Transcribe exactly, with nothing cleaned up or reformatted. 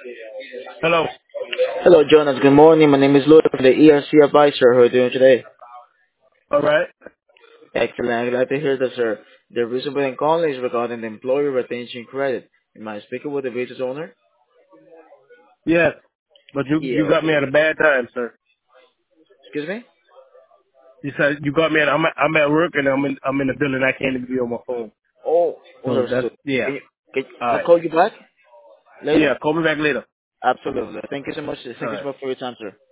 Hello. Hello, Jonas. Good morning. My name is Louis from the E R C Advisor. How are you doing today? All right. Excellent. I'm glad to hear that, sir. The reason for the calling is regarding the employee retention credit. Am I speaking with the business owner? Yes, but you Yeah. you got me at a bad time, sir. Excuse me? You said you got me at I'm at, I'm at work and I'm in I'm in the building. I can't even be on my phone. Oh, So that's understood. yeah. Can, you, can, All can I right. call you back Yeah. later? Call me back later. Absolutely. Thank you so much. All Thank you right. so much for your time, sir.